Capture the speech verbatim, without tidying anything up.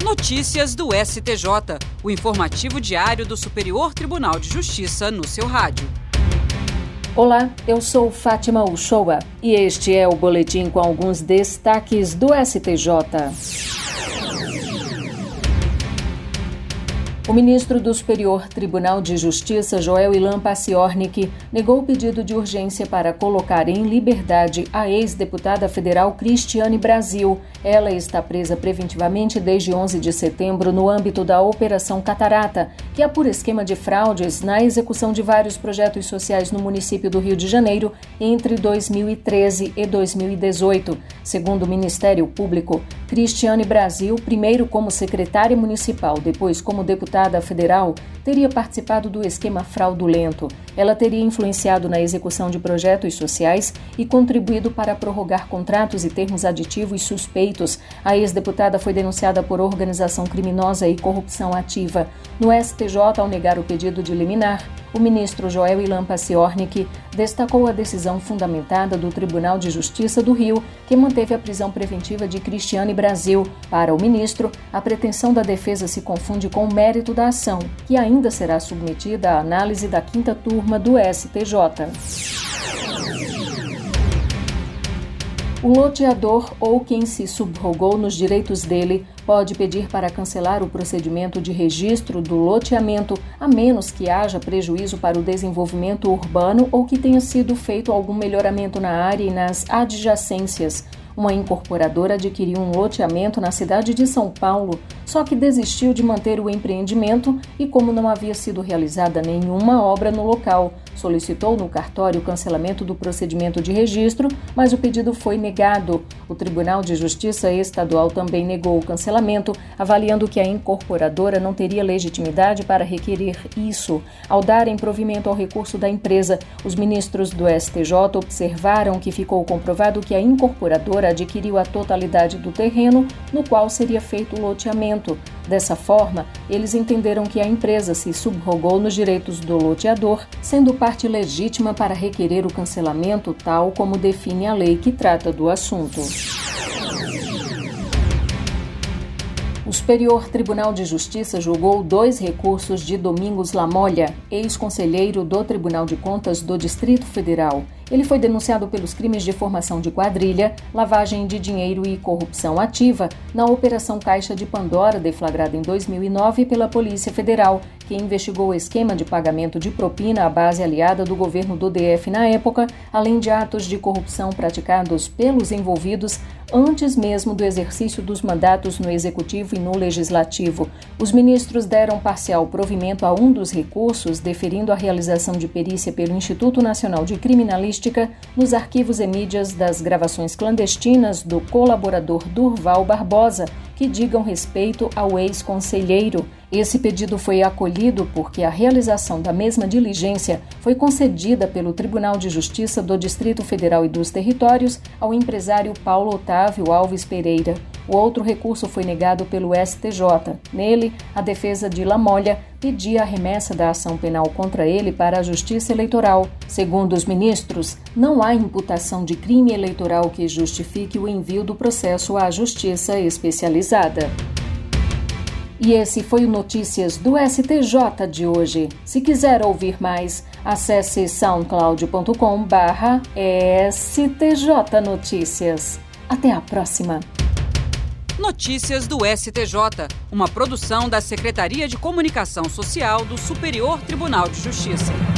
Notícias do S T J, o informativo diário do Superior Tribunal de Justiça no seu rádio. Olá, eu sou Fátima Uchoa e este é o boletim com alguns destaques do S T J. O ministro do Superior Tribunal de Justiça, Joel Ilan Paciornik, negou o pedido de urgência para colocar em liberdade a ex-deputada federal Cristiane Brasil. Ela está presa preventivamente desde onze de setembro no âmbito da Operação Catarata, que apura esquema de fraudes na execução de vários projetos sociais no município do Rio de Janeiro entre dois mil e treze e dois mil e dezoito. Segundo o Ministério Público, Cristiane Brasil, primeiro como secretária municipal, depois como deputada federal, teria participado do esquema fraudulento. Ela teria influenciado na execução de projetos sociais e contribuído para prorrogar contratos e termos aditivos suspeitos. A ex-deputada foi denunciada por organização criminosa e corrupção ativa. No S T J, ao negar o pedido de liminar, o ministro Joel Ilan Paciornik destacou a decisão fundamentada do Tribunal de Justiça do Rio, que manteve a prisão preventiva de Cristiane Brasil. Para o ministro, a pretensão da defesa se confunde com o mérito da ação, que ainda será submetida à análise da quinta turma do S T J. O loteador ou quem se subrogou nos direitos dele pode pedir para cancelar o procedimento de registro do loteamento, a menos que haja prejuízo para o desenvolvimento urbano ou que tenha sido feito algum melhoramento na área e nas adjacências. Uma incorporadora adquiriu um loteamento na cidade de São Paulo, só que desistiu de manter o empreendimento e, como não havia sido realizada nenhuma obra no local, solicitou no cartório o cancelamento do procedimento de registro, mas o pedido foi negado. O Tribunal de Justiça Estadual também negou o cancelamento, avaliando que a incorporadora não teria legitimidade para requerer isso. Ao darem provimento ao recurso da empresa, os ministros do S T J observaram que ficou comprovado que a incorporadora adquiriu a totalidade do terreno no qual seria feito o loteamento. Dessa forma, eles entenderam que a empresa se subrogou nos direitos do loteador, sendo parte legítima para requerer o cancelamento, tal como define a lei que trata do assunto. O Superior Tribunal de Justiça julgou dois recursos de Domingos Lamolla, ex-conselheiro do Tribunal de Contas do Distrito Federal. Ele foi denunciado pelos crimes de formação de quadrilha, lavagem de dinheiro e corrupção ativa na Operação Caixa de Pandora, deflagrada em dois mil e nove pela Polícia Federal, que investigou o esquema de pagamento de propina à base aliada do governo do D F na época, além de atos de corrupção praticados pelos envolvidos antes mesmo do exercício dos mandatos no Executivo e no Legislativo. Os ministros deram parcial provimento a um dos recursos, deferindo a realização de perícia pelo Instituto Nacional de Criminalística nos arquivos e mídias das gravações clandestinas do colaborador Durval Barbosa, que digam respeito ao ex-conselheiro. Esse pedido foi acolhido porque a realização da mesma diligência foi concedida pelo Tribunal de Justiça do Distrito Federal e dos Territórios ao empresário Paulo Otávio Alves Pereira. O outro recurso foi negado pelo S T J. Nele, a defesa de Lamolla pedia a remessa da ação penal contra ele para a Justiça Eleitoral. Segundo os ministros, não há imputação de crime eleitoral que justifique o envio do processo à Justiça Especializada. E esse foi o Notícias do S T J de hoje. Se quiser ouvir mais, acesse soundcloud ponto com barra S T J Notícias. Até a próxima! Notícias do S T J, uma produção da Secretaria de Comunicação Social do Superior Tribunal de Justiça.